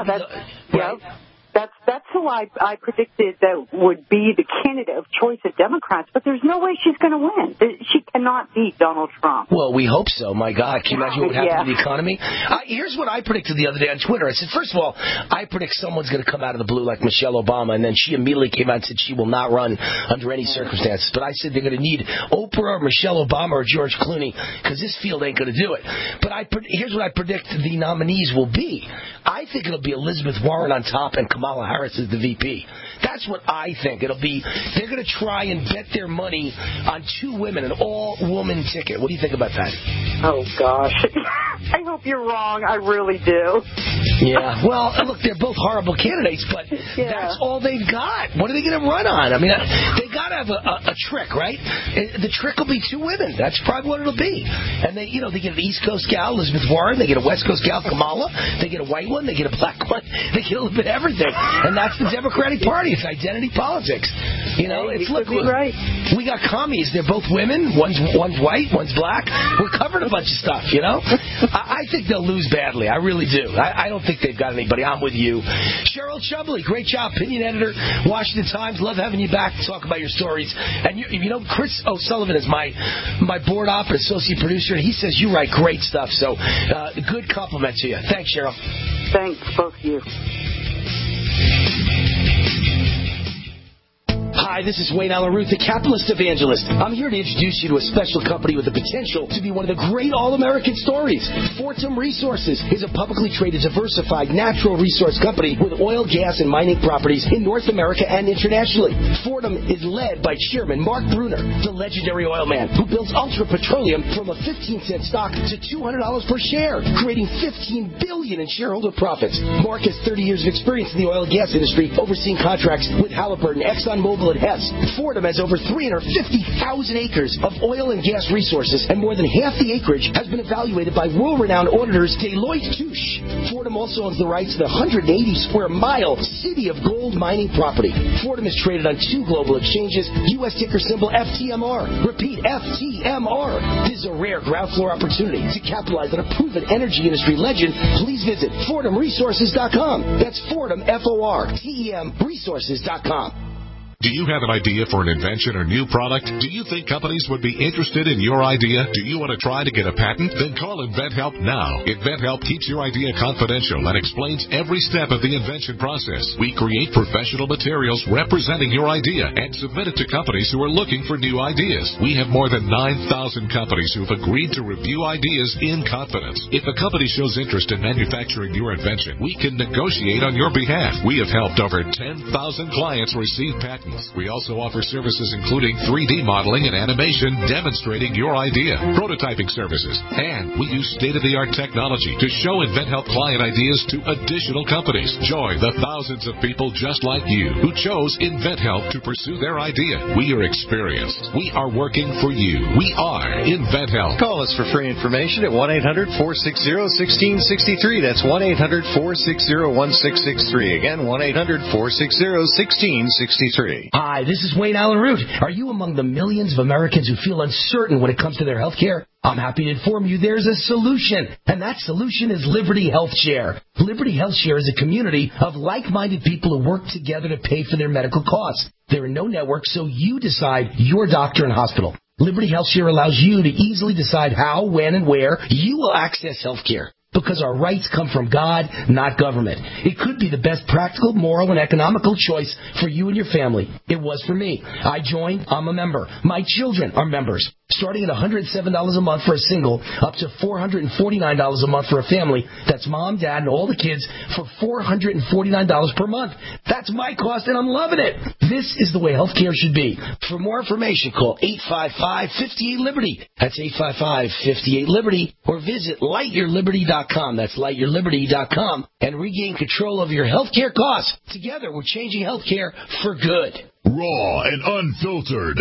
That's who I predicted that would be the candidate of choice of Democrats, but there's no way she's going to win. She cannot beat Donald Trump. Well, we hope so. My God, can you imagine what would happen to the economy? Here's what I predicted the other day on Twitter. I said, first of all, I predict someone's going to come out of the blue like Michelle Obama, and then she immediately came out and said she will not run under any circumstances. But I said they're going to need Oprah or Michelle Obama or George Clooney because this field ain't going to do it. But here's what I predict the nominees will be. I think it'll be Elizabeth Warren on top and Kamala Harris is the VP. That's what I think. It'll be, they're going to try and bet their money on two women, an all-woman ticket. What do you think about that? Oh, gosh. I hope you're wrong. I really do. Yeah. Well, look, they're both horrible candidates, but that's all they've got. What are they going to run on? I mean, they got to have a trick, right? The trick will be two women. That's probably what it'll be. And they get an East Coast gal, Elizabeth Warren. They get a West Coast gal, Kamala. They get a white one. They get a black one. They get a little bit of everything. And that's the Democratic Party. It's identity politics. Right. We got commies. They're both women. One's white. One's black. We're covering a bunch of stuff, I think they'll lose badly. I really do. I don't think they've got anybody. I'm with you. Cheryl Chubley, great job. Opinion editor, Washington Times. Love having you back to talk about your stories. And Chris O'Sullivan is my board op and associate producer, and he says you write great stuff. So good compliment to you. Thanks, Cheryl. Thanks, both of you. Hi, this is Wayne Allen Root, the capitalist evangelist. I'm here to introduce you to a special company with the potential to be one of the great all-American stories. Fortum Resources is a publicly traded, diversified natural resource company with oil, gas, and mining properties in North America and internationally. Fortum is led by Chairman Mark Brunner, the legendary oil man who built Ultra Petroleum from a 15-cent stock to $200 per share, creating $15 billion in shareholder profits. Mark has 30 years of experience in the oil and gas industry, overseeing contracts with Halliburton, ExxonMobil, and Hess. Fortum has over 350,000 acres of oil and gas resources, and more than half the acreage has been evaluated by world-renowned auditors Deloitte Touche. Fortum also owns the rights to the 180-square-mile City of Gold mining property. Fortum is traded on two global exchanges, U.S. ticker symbol FTMR. Repeat, FTMR. This is a rare ground floor opportunity to capitalize on a proven energy industry legend. Please visit FortumResources.com. That's Fortum, F-O-R-T-E-M, resources.com. Do you have an idea for an invention or new product? Do you think companies would be interested in your idea? Do you want to try to get a patent? Then call InventHelp now. InventHelp keeps your idea confidential and explains every step of the invention process. We create professional materials representing your idea and submit it to companies who are looking for new ideas. We have more than 9,000 companies who have agreed to review ideas in confidence. If a company shows interest in manufacturing your invention, we can negotiate on your behalf. We have helped over 10,000 clients receive patents. We also offer services including 3D modeling and animation demonstrating your idea, prototyping services, and we use state-of-the-art technology to show InventHelp client ideas to additional companies. Join the thousands of people just like you who chose InventHelp to pursue their idea. We are experienced. We are working for you. We are InventHelp. Call us for free information at 1-800-460-1663. That's 1-800-460-1663. Again, 1-800-460-1663. Hi, this is Wayne Allen Root. Are you among the millions of Americans who feel uncertain when it comes to their health care? I'm happy to inform you there's a solution, and that solution is Liberty Health Share. Liberty Health Share is a community of like-minded people who work together to pay for their medical costs. There are no networks, so you decide your doctor and hospital. Liberty Health Share allows you to easily decide how, when, and where you will access health care. Because our rights come from God, not government. It could be the best practical, moral, and economical choice for you and your family. It was for me. I joined. I'm a member. My children are members. Starting at $107 a month for a single, up to $449 a month for a family. That's mom, dad, and all the kids for $449 per month. That's my cost, and I'm loving it. This is the way healthcare should be. For more information, call 855-58-LIBERTY. That's 855-58-LIBERTY. Or visit lightyourliberty.com. That's lightyourliberty.com. And regain control of your healthcare costs. Together, we're changing healthcare for good. Raw and unfiltered.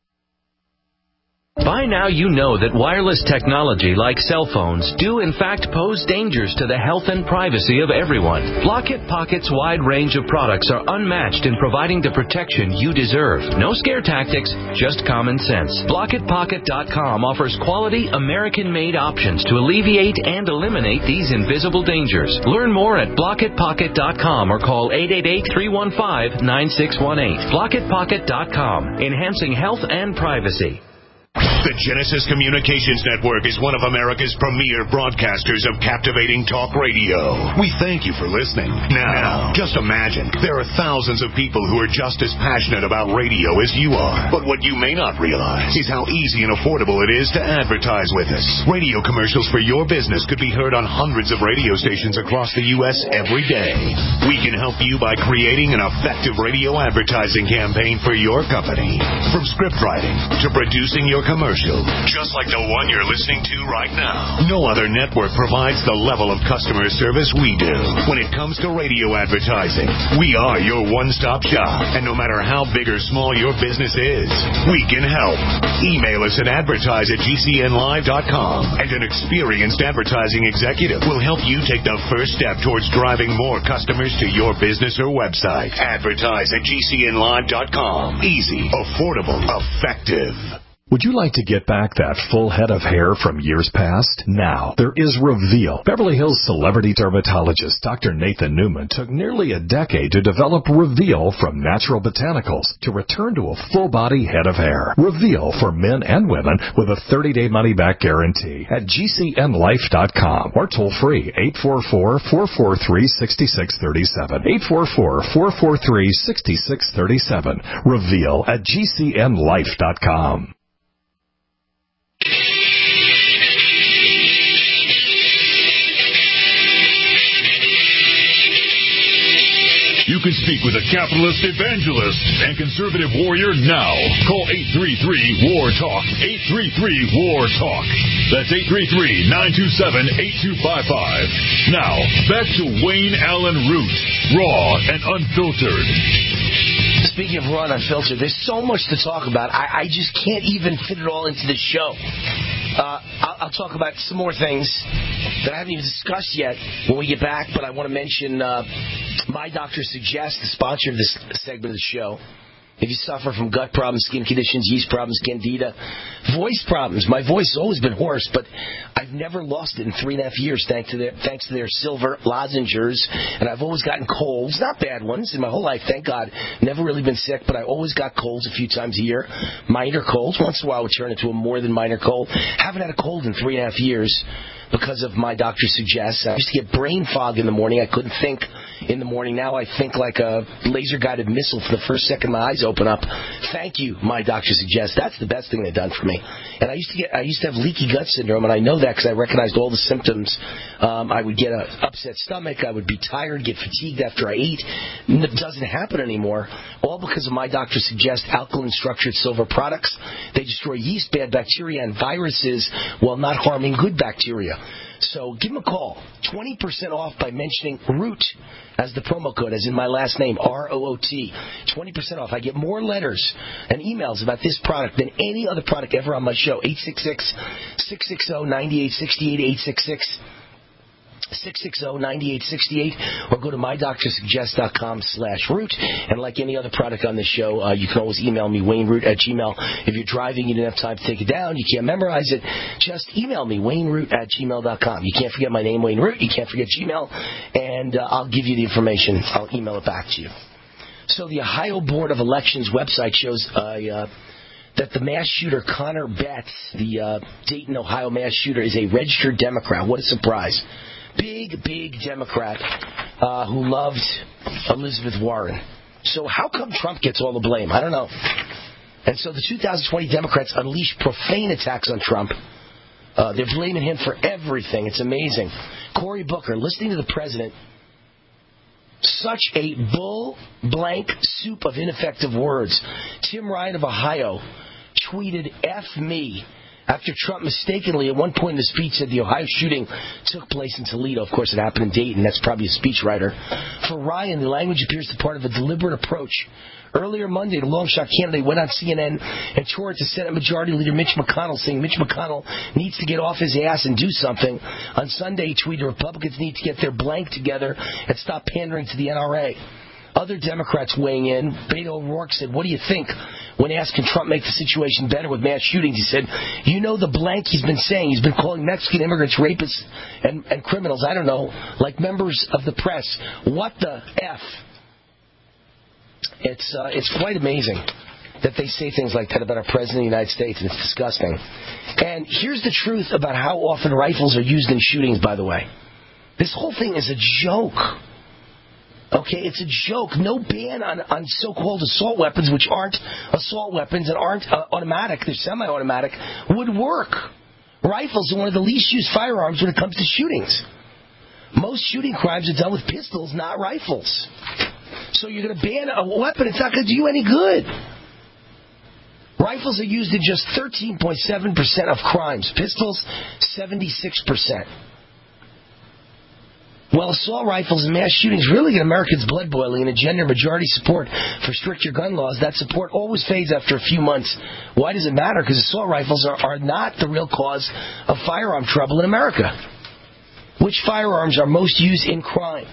By now you know that wireless technology like cell phones do in fact pose dangers to the health and privacy of everyone. Blockit Pocket's wide range of products are unmatched in providing the protection you deserve. No scare tactics, just common sense. BlockitPocket.com offers quality American-made options to alleviate and eliminate these invisible dangers. Learn more at BlockitPocket.com or call 888-315-9618. BlockitPocket.com, enhancing health and privacy. The Genesis Communications Network is one of America's premier broadcasters of captivating talk radio. We thank you for listening. Now, just imagine, there are thousands of people who are just as passionate about radio as you are. But what you may not realize is how easy and affordable it is to advertise with us. Radio commercials for your business could be heard on hundreds of radio stations across the U.S. every day. We can help you by creating an effective radio advertising campaign for your company. From script writing to producing your commercial, just like the one you're listening to right now. No other network provides the level of customer service we do. When it comes to radio advertising, we are your one-stop shop. And no matter how big or small your business is, we can help. Email us at advertise@gcnlive.com, and an experienced advertising executive will help you take the first step towards driving more customers to your business or website. Advertise@gcnlive.com. Easy, affordable, effective. Would you like to get back that full head of hair from years past? Now, there is Reveal. Beverly Hills celebrity dermatologist Dr. Nathan Newman took nearly a decade to develop Reveal from natural botanicals to return to a full-body head of hair. Reveal for men and women with a 30-day money-back guarantee at GCNlife.com or toll-free 844-443-6637. 844-443-6637. Reveal at GCNlife.com. You can speak with a capitalist evangelist and conservative warrior now. Call 833-WAR-TALK. 833-WAR-TALK. That's 833-927-8255. Now, back to Wayne Allen Root, raw and unfiltered. Speaking of raw and unfiltered, there's so much to talk about. I just can't even fit it all into the show. I'll talk about some more things that I haven't even discussed yet when we get back, but I want to mention My Doctor Suggests, the sponsor of this segment of the show. If you suffer from gut problems, skin conditions, yeast problems, candida, voice problems. My voice has always been hoarse, but I've never lost it in 3.5 years thanks to their silver lozenges. And I've always gotten colds, not bad ones, in my whole life, thank God. Never really been sick, but I always got colds a few times a year. Minor colds. Once in a while it would turn into a more than minor cold. Haven't had a cold in 3.5 years because of My Doctor Suggests. I used to get brain fog in the morning. I couldn't think in the morning. Now I think like a laser-guided missile for the first second my eyes open up. Thank you, My Doctor Suggests. That's the best thing they've done for me. And I used to have leaky gut syndrome, and I know that because I recognized all the symptoms. I would get an upset stomach. I would be tired, get fatigued after I ate. It doesn't happen anymore. All because of My Doctor Suggests alkaline structured silver products. They destroy yeast, bad bacteria, and viruses while not harming good bacteria. So give them a call. 20% off by mentioning Root as the promo code, as in my last name, ROOT. 20% off. I get more letters and emails about this product than any other product ever on my show. 866-660-9868, 866-660-9868, or go to mydoctorsuggest.com/root. And like any other product on this show, you can always email me, WayneRoot@gmail. If you're driving, you didn't have time to take it down, you can't memorize it, just email me, WayneRoot@gmail.com. You can't forget my name, Wayne Root. You can't forget Gmail, and I'll give you the information. I'll email it back to you. So the Ohio Board of Elections website shows that the mass shooter Connor Betts, the Dayton, Ohio mass shooter, is a registered Democrat. What a surprise. Big Democrat who loved Elizabeth Warren. So how come Trump gets all the blame? I don't know. And so the 2020 Democrats unleashed profane attacks on Trump. They're blaming him for everything. It's amazing. Cory Booker, listening to the president, such a bull blank soup of ineffective words. Tim Ryan of Ohio tweeted, F me, after Trump mistakenly at one point in the speech said the Ohio shooting took place in Toledo. Of course, it happened in Dayton. That's probably a speechwriter. For Ryan, the language appears to be part of a deliberate approach. Earlier Monday, the long shot candidate went on CNN and tore it to Senate Majority Leader Mitch McConnell, saying Mitch McConnell needs to get off his ass and do something. On Sunday, he tweeted Republicans need to get their blank together and stop pandering to the NRA. Other Democrats weighing in, Beto O'Rourke said, what do you think? When asked, can Trump make the situation better with mass shootings, he said, you know the blank he's been saying. He's been calling Mexican immigrants rapists and criminals, I don't know, like members of the press. What the F? It's quite amazing that they say things like that about our President of the United States, and it's disgusting. And here's the truth about how often rifles are used in shootings, by the way. This whole thing is a joke. Okay, it's a joke. No ban on so-called assault weapons, which aren't assault weapons and aren't automatic, they're semi-automatic, would work. Rifles are one of the least used firearms when it comes to shootings. Most shooting crimes are done with pistols, not rifles. So you're going to ban a weapon, it's not going to do you any good. Rifles are used in just 13.7% of crimes. Pistols, 76%. Well, assault rifles and mass shootings really get Americans' blood boiling and engender majority support for stricter gun laws. That support always fades after a few months. Why does it matter? Because assault rifles are not the real cause of firearm trouble in America. Which firearms are most used in crime?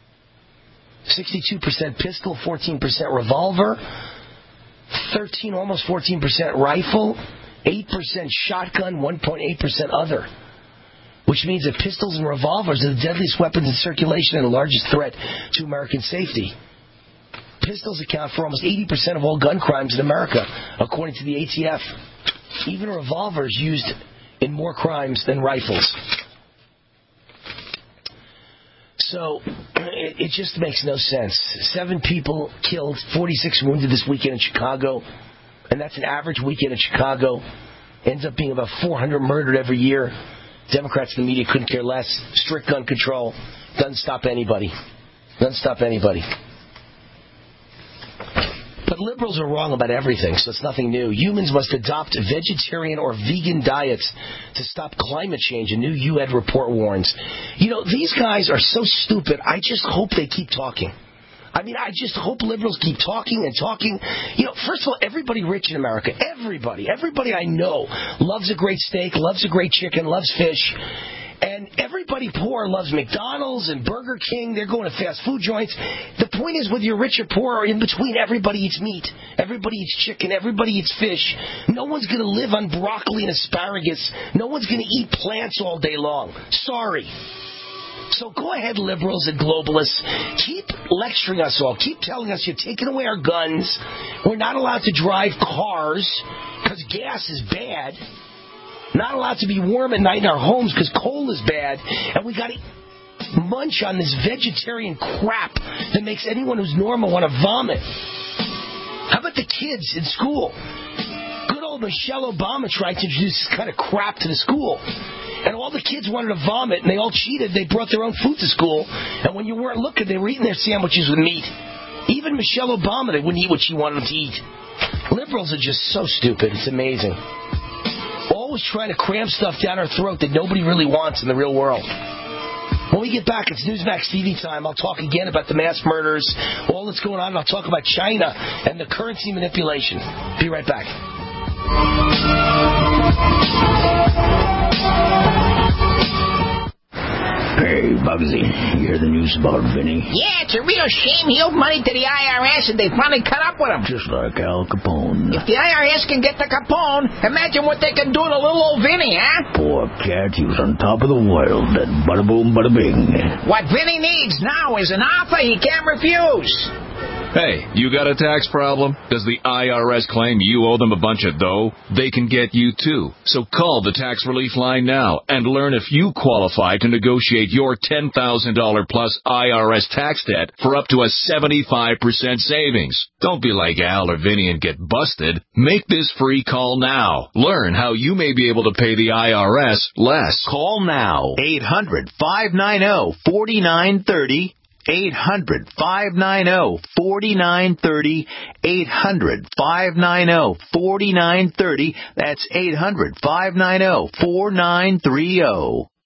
62% pistol, 14% revolver, almost 14% rifle, 8% shotgun, 1.8% other. Which means that pistols and revolvers are the deadliest weapons in circulation and the largest threat to American safety. Pistols account for almost 80% of all gun crimes in America, according to the ATF. Even revolvers used in more crimes than rifles. So, it just makes no sense. 7 people killed, 46 wounded this weekend in Chicago. And that's an average weekend in Chicago. Ends up being about 400 murdered every year. Democrats and the media couldn't care less. Strict gun control. Doesn't stop anybody. Doesn't stop anybody. But liberals are wrong about everything, so it's nothing new. Humans must adopt vegetarian or vegan diets to stop climate change, a new UN report warns. You know, these guys are so stupid, I just hope they keep talking. I mean, I just hope liberals keep talking and talking. You know, first of all, everybody rich in America, everybody I know loves a great steak, loves a great chicken, loves fish. And everybody poor loves McDonald's and Burger King. They're going to fast food joints. The point is, whether you're rich or poor or in between, everybody eats meat. Everybody eats chicken. Everybody eats fish. No one's going to live on broccoli and asparagus. No one's going to eat plants all day long. Sorry. So go ahead, liberals and globalists. Keep lecturing us all. Keep telling us you're taking away our guns. We're not allowed to drive cars because gas is bad. Not allowed to be warm at night in our homes because coal is bad. And we got to munch on this vegetarian crap that makes anyone who's normal want to vomit. How about the kids in school? Good old Michelle Obama tried to introduce this kind of crap to the school. And all the kids wanted to vomit, and they all cheated. They brought their own food to school. And when you weren't looking, they were eating their sandwiches with meat. Even Michelle Obama, they wouldn't eat what she wanted them to eat. Liberals are just so stupid. It's amazing. Always trying to cram stuff down our throat that nobody really wants in the real world. When we get back, it's Newsmax TV time. I'll talk again about the mass murders, all that's going on, and I'll talk about China and the currency manipulation. Be right back. Hey, Bugsy, you hear the news about Vinny? Yeah, it's a real shame he owed money to the IRS and they finally cut up with him. Just like Al Capone. If the IRS can get to Capone, imagine what they can do to little old Vinny, huh? Poor cat, he was on top of the world, and bada boom, bada bing. What Vinny needs now is an offer he can't refuse. Hey, you got a tax problem? Does the IRS claim you owe them a bunch of dough? They can get you too. So call the Tax Relief Line now and learn if you qualify to negotiate your $10,000 plus IRS tax debt for up to a 75% savings. Don't be like Al or Vinny and get busted. Make this free call now. Learn how you may be able to pay the IRS less. Call now. 800-590-4930. 800-590-4930. 800-590-4930. That's 800-590-4930.